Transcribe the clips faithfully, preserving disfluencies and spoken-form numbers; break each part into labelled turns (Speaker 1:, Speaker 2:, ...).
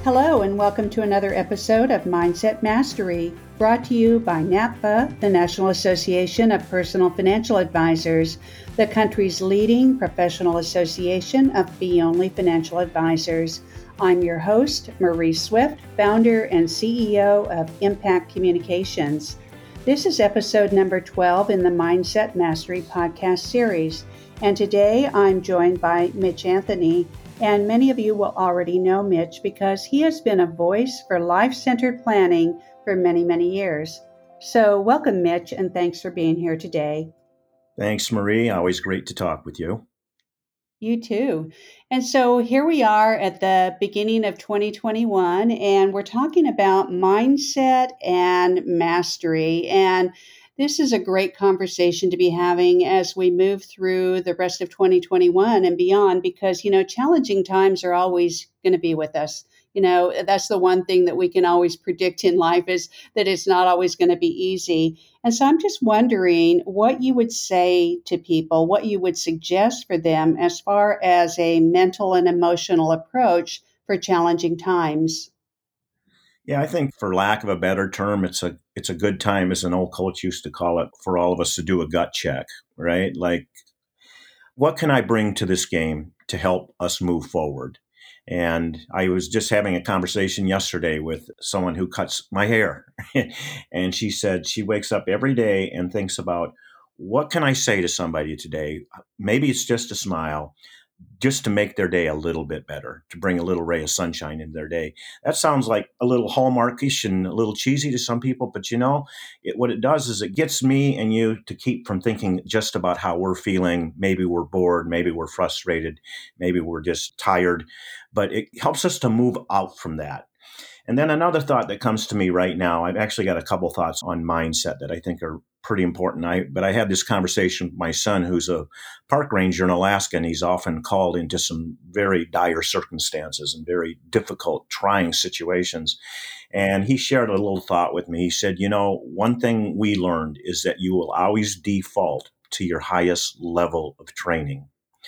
Speaker 1: Hello, and welcome to another episode of Mindset Mastery, brought to you by NAPFA, the National Association of Personal Financial Advisors, the country's leading professional association of fee-only financial advisors. I'm your host, Marie Swift, founder and C E O of Impact Communications. This is episode number twelve in the Mindset Mastery podcast series, and today I'm joined by Mitch Anthony. And many of you will already know Mitch because he has been a voice for life-centered planning for many, many years. So welcome, Mitch, and thanks for being here today.
Speaker 2: Thanks, Marie. Always great to talk with you.
Speaker 1: You too. And so here we are at the beginning of twenty twenty-one, and we're talking about mindset and mastery. And this is a great conversation to be having as we move through the rest of twenty twenty-one and beyond, because, you know, challenging times are always going to be with us. You know, that's the one thing that we can always predict in life is that it's not always going to be easy. And so I'm just wondering what you would say to people, what you would suggest for them as far as a mental and emotional approach for challenging times.
Speaker 2: Yeah, I think for lack of a better term, it's a it's a good time, as an old coach used to call it, for all of us to do a gut check, right? Like, what can I bring to this game to help us move forward? And I was just having a conversation yesterday with someone who cuts my hair. And she said she wakes up every day and thinks about, what can I say to somebody today? Maybe it's just a smile, just to make their day a little bit better, to bring a little ray of sunshine into their day. That sounds like a little hallmarkish and a little cheesy to some people, but you know, it, what it does is it gets me and you to keep from thinking just about how we're feeling. Maybe we're bored, maybe we're frustrated, maybe we're just tired, but it helps us to move out from that. And then another thought that comes to me right now, I've actually got a couple thoughts on mindset that I think are pretty important. I, but I had this conversation with my son, who's a park ranger in Alaska, and he's often called into some very dire circumstances and very difficult, trying situations. And he shared a little thought with me. He said, you know, one thing we learned is that you will always default to your highest level of training.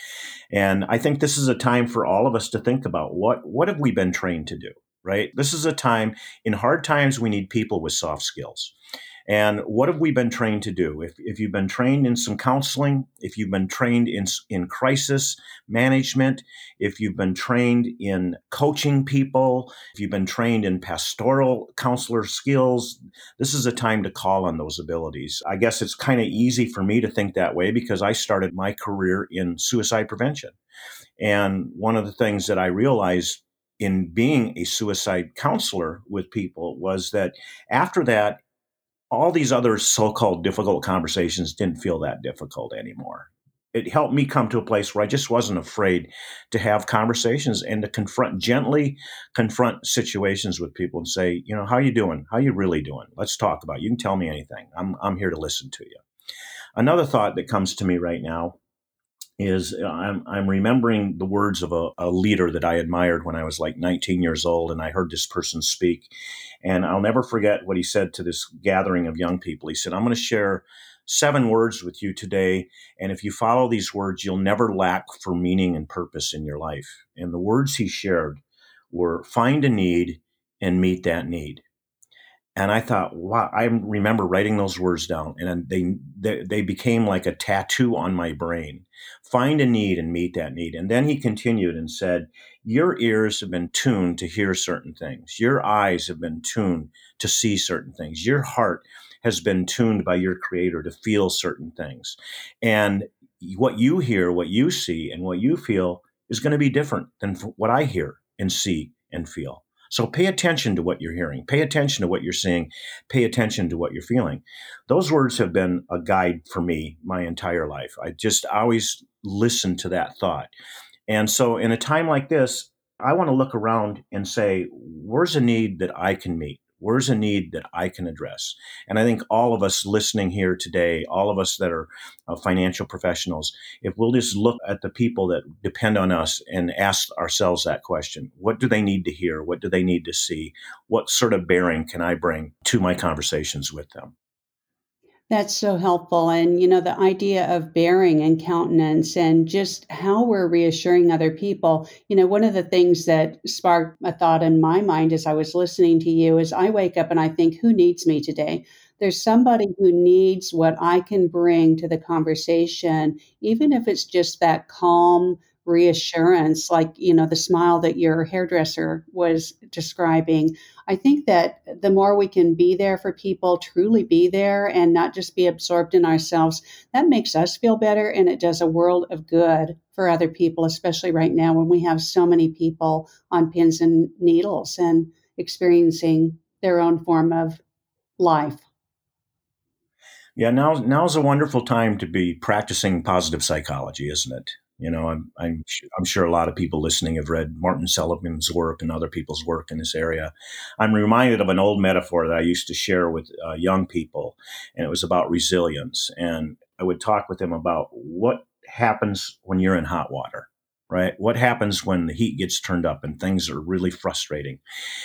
Speaker 2: And I think this is a time for all of us to think about what, what have we been trained to do? Right? This is a time, in hard times, we need people with soft skills. And what have we been trained to do? If, if you've been trained in some counseling, if you've been trained in, in crisis management, if you've been trained in coaching people, if you've been trained in pastoral counselor skills, this is a time to call on those abilities. I guess it's kind of easy for me to think that way because I started my career in suicide prevention. And one of the things that I realized in being a suicide counselor with people was that after that, all these other so-called difficult conversations didn't feel that difficult anymore. It helped me come to a place where I just wasn't afraid to have conversations and to confront, gently confront situations with people and say, you know, how you doing? How you really doing? Let's talk about it. You can tell me anything. I'm, I'm here to listen to you. Another thought that comes to me right now is I'm, I'm remembering the words of a, a leader that I admired when I was like nineteen years old, and I heard this person speak. And I'll never forget what he said to this gathering of young people. He said, I'm going to share seven words with you today, and if you follow these words, you'll never lack for meaning and purpose in your life. And the words he shared were find a need and meet that need. And I thought, wow, I remember writing those words down, and they, they they became like a tattoo on my brain. Find a need and meet that need. And then he continued and said, your ears have been tuned to hear certain things. Your eyes have been tuned to see certain things. Your heart has been tuned by your creator to feel certain things. And what you hear, what you see, and what you feel is going to be different than what I hear and see and feel. So pay attention to what you're hearing. Pay attention to what you're seeing. Pay attention to what you're feeling. Those words have been a guide for me my entire life. I just always listen to that thought. And so in a time like this, I want to look around and say, where's a need that I can meet? Where's a need that I can address? And I think all of us listening here today, all of us that are uh, financial professionals, if we'll just look at the people that depend on us and ask ourselves that question, what do they need to hear? What do they need to see? What sort of bearing can I bring to my conversations with them?
Speaker 1: That's so helpful. And, you know, the idea of bearing and countenance and just how we're reassuring other people. You know, one of the things that sparked a thought in my mind as I was listening to you is I wake up and I think, who needs me today? There's somebody who needs what I can bring to the conversation, even if it's just that calm reassurance, like, you know, the smile that your hairdresser was describing. I think that the more we can be there for people, truly be there, and not just be absorbed in ourselves, that makes us feel better and it does a world of good for other people, especially right now when we have so many people on pins and needles and experiencing their own form of life.
Speaker 2: Yeah, now now's a wonderful time to be practicing positive psychology, isn't it? You know, I'm I'm su- I'm sure a lot of people listening have read Martin Seligman's work and other people's work in this area. I'm reminded of an old metaphor that I used to share with uh, young people, and it was about resilience. And I would talk with them about what happens when you're in hot water, right? What happens when the heat gets turned up and things are really frustrating?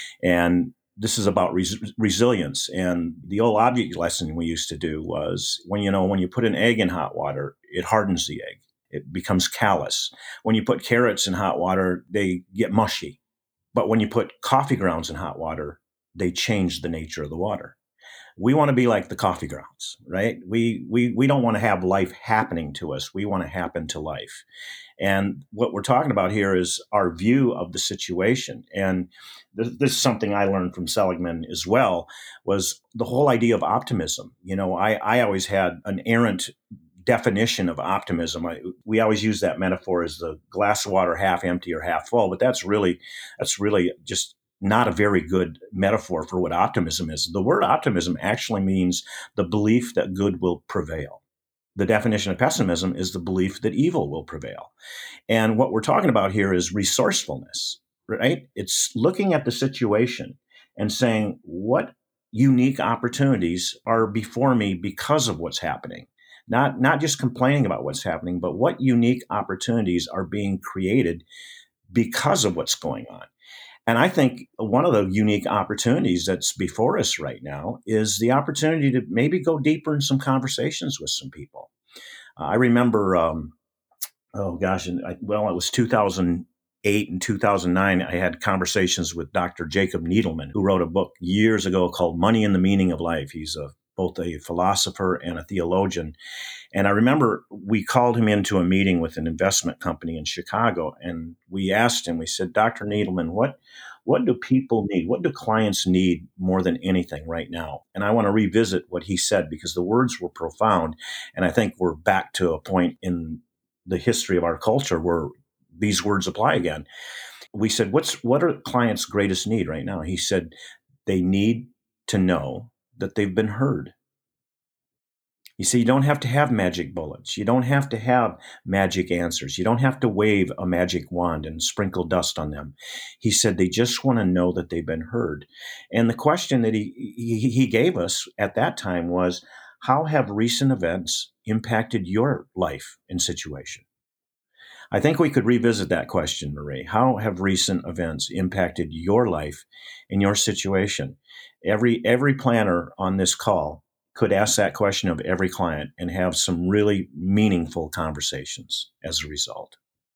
Speaker 2: And this is about res- resilience. And the old object lesson we used to do was when you know when you put an egg in hot water, it hardens the egg. It becomes callous. When you put carrots in hot water, they get mushy. But when you put coffee grounds in hot water, they change the nature of the water. We want to be like the coffee grounds, right? We we we don't want to have life happening to us. We want to happen to life. And what we're talking about here is our view of the situation. And this, this is something I learned from Seligman as well, was the whole idea of optimism. You know, I, I always had an errant definition of optimism. I, we always use that metaphor as the glass of water half empty or half full, but that's really that's really just not a very good metaphor for what optimism is. The word optimism actually means the belief that good will prevail. The definition of pessimism is the belief that evil will prevail. And what we're talking about here is resourcefulness, right? It's looking at the situation and saying, what unique opportunities are before me because of what's happening? Not, not just complaining about what's happening, but what unique opportunities are being created because of what's going on. And I think one of the unique opportunities that's before us right now is the opportunity to maybe go deeper in some conversations with some people. Uh, I remember um, oh gosh, and I, well, it was two thousand eight and two thousand nine. I had conversations with Doctor Jacob Needleman, who wrote a book years ago called Money and the Meaning of Life. He's a both a philosopher and a theologian. And I remember we called him into a meeting with an investment company in Chicago, and we asked him, we said, Doctor Needleman, what what do people need? What do clients need more than anything right now? And I want to revisit what he said because the words were profound. And I think we're back to a point in the history of our culture where these words apply again. We said, What's what are clients' greatest need right now? He said, they need to know that they've been heard. You see, you don't have to have magic bullets. You don't have to have magic answers. You don't have to wave a magic wand and sprinkle dust on them. He said they just want to know that they've been heard. And the question that he, he, he gave us at that time was, how have recent events impacted your life and situation? I think we could revisit that question, Marie. How have recent events impacted your life and your situation? Every every planner on this call could ask that question of every client and have some really meaningful conversations as a result.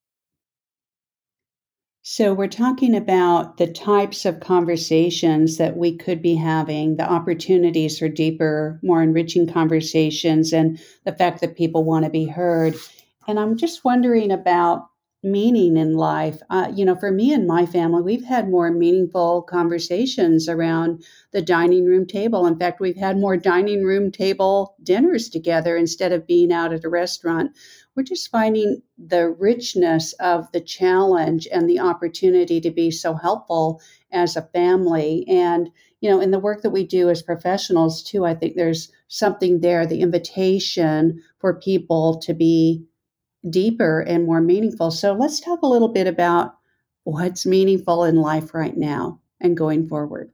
Speaker 1: So, we're talking about the types of conversations that we could be having, the opportunities for deeper, more enriching conversations, and the fact that people want to be heard. And I'm just wondering about meaning in life. Uh, you know, for me and my family, we've had more meaningful conversations around the dining room table. In fact, we've had more dining room table dinners together instead of being out at a restaurant. We're just finding the richness of the challenge and the opportunity to be so helpful as a family. And, you know, in the work that we do as professionals, too, I think there's something there, the invitation for people to be deeper and more meaningful. So let's talk a little bit about what's meaningful in life right now and going forward.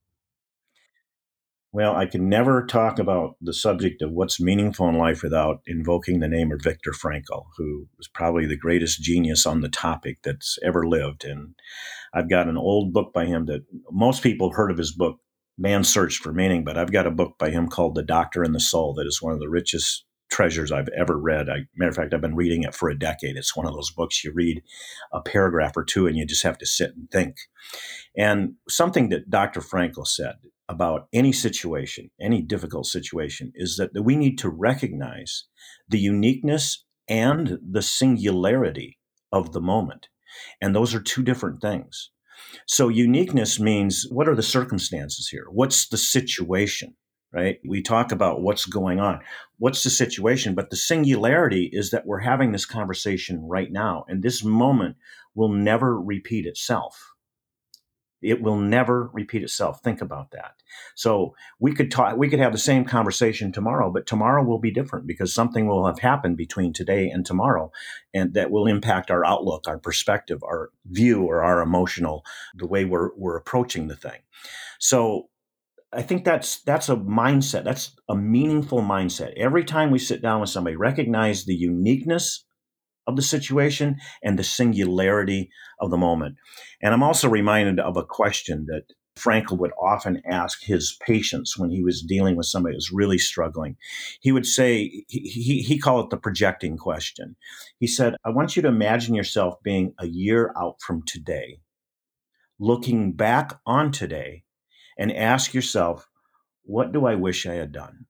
Speaker 2: Well, I can never talk about the subject of what's meaningful in life without invoking the name of Viktor Frankl, who was probably the greatest genius on the topic that's ever lived. And I've got an old book by him that most people have heard of his book, Man's Search for Meaning, but I've got a book by him called The Doctor and the Soul that is one of the richest treasures I've ever read. I, matter of fact, I've been reading it for a decade. It's one of those books you read a paragraph or two and you just have to sit and think. And something that Doctor Frankl said about any situation, any difficult situation, is that we need to recognize the uniqueness and the singularity of the moment. And those are two different things. So uniqueness means, what are the circumstances here? What's the situation, right? We talk about what's going on. What's the situation? But the singularity is that we're having this conversation right now, and this moment will never repeat itself. It will never repeat itself. Think about that. So we could talk, we could have the same conversation tomorrow, but tomorrow will be different because something will have happened between today and tomorrow, and that will impact our outlook, our perspective, our view, or our emotional, the way we're we're approaching the thing. So I think that's that's a mindset. That's a meaningful mindset. Every time we sit down with somebody, recognize the uniqueness of the situation and the singularity of the moment. And I'm also reminded of a question that Frankl would often ask his patients when he was dealing with somebody who was really struggling. He would say, he, he, he called it the projecting question. He said, I want you to imagine yourself being a year out from today, looking back on today, and ask yourself, what do I wish I had done?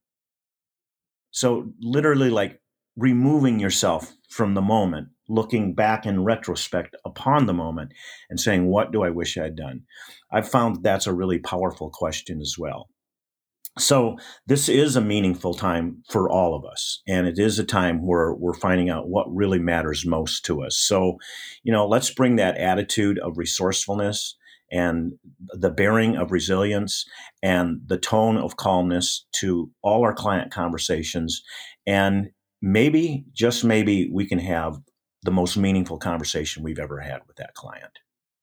Speaker 2: So literally like removing yourself from the moment, looking back in retrospect upon the moment and saying, what do I wish I had done? I've found that's a really powerful question as well. So this is a meaningful time for all of us. And it is a time where we're finding out what really matters most to us. So, you know, let's bring that attitude of resourcefulness and the bearing of resilience and the tone of calmness to all our client conversations. And maybe, just maybe, we can have the most meaningful conversation we've ever had with that client.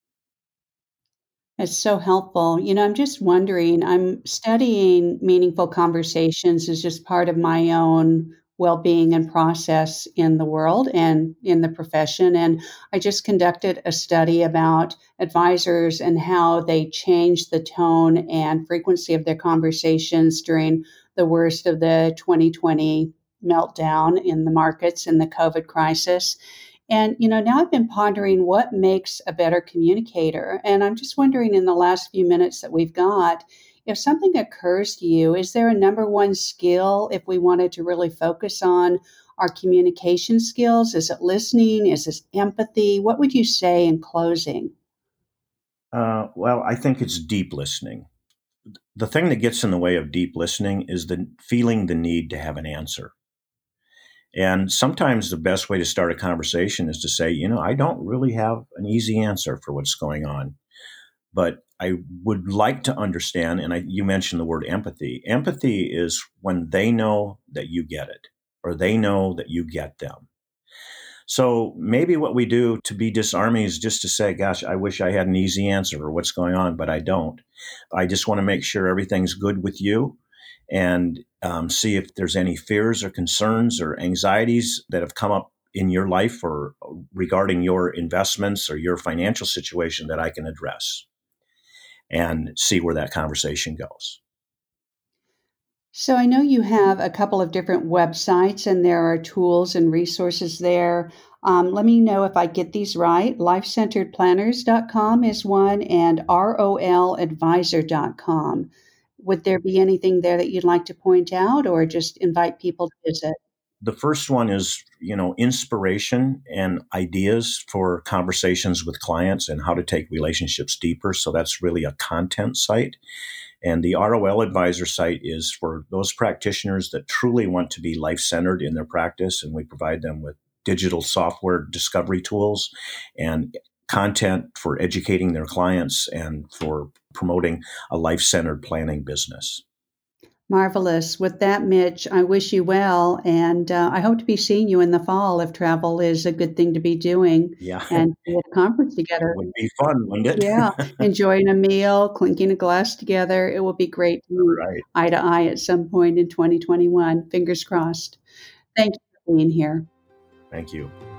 Speaker 1: It's so helpful. You know, I'm just wondering, I'm studying meaningful conversations as just part of my own well-being and process in the world and in the profession. And I just conducted a study about advisors and how they change the tone and frequency of their conversations during the worst of the twenty twenty meltdown in the markets and the COVID crisis. And, you know, now I've been pondering what makes a better communicator. And I'm just wondering in the last few minutes that we've got, if something occurs to you, is there a number one skill if we wanted to really focus on our communication skills? Is it listening? Is it empathy? What would you say in closing?
Speaker 2: Uh, well, I think it's deep listening. The thing that gets in the way of deep listening is the feeling the need to have an answer. And sometimes the best way to start a conversation is to say, you know, I don't really have an easy answer for what's going on, but I would like to understand. And I, you mentioned the word empathy. Empathy is when they know that you get it, or they know that you get them. So maybe what we do to be disarming is just to say, gosh, I wish I had an easy answer for what's going on, but I don't. I just want to make sure everything's good with you and um, see if there's any fears or concerns or anxieties that have come up in your life or regarding your investments or your financial situation that I can address and see where that conversation goes.
Speaker 1: So I know you have a couple of different websites and there are tools and resources there. Um, let me know if I get these right. life centered planners dot com is one and rol advisor dot com. Would there be anything there that you'd like to point out or just invite people to visit?
Speaker 2: The first one is, you know, inspiration and ideas for conversations with clients and how to take relationships deeper. So that's really a content site. And the R O L Advisor site is for those practitioners that truly want to be life-centered in their practice. And we provide them with digital software discovery tools and content for educating their clients and for promoting a life-centered planning business.
Speaker 1: Marvelous. With that, Mitch, I wish you well, and uh, I hope to be seeing you in the fall if travel is a good thing to be doing
Speaker 2: Yeah,
Speaker 1: and be at a conference
Speaker 2: it
Speaker 1: together.
Speaker 2: would be fun, wouldn't
Speaker 1: Yeah,
Speaker 2: it?
Speaker 1: enjoying a meal, clinking a glass together. It will be great to meet
Speaker 2: Right.
Speaker 1: eye to eye at some point in twenty twenty-one. Fingers crossed. Thank you for being here.
Speaker 2: Thank you.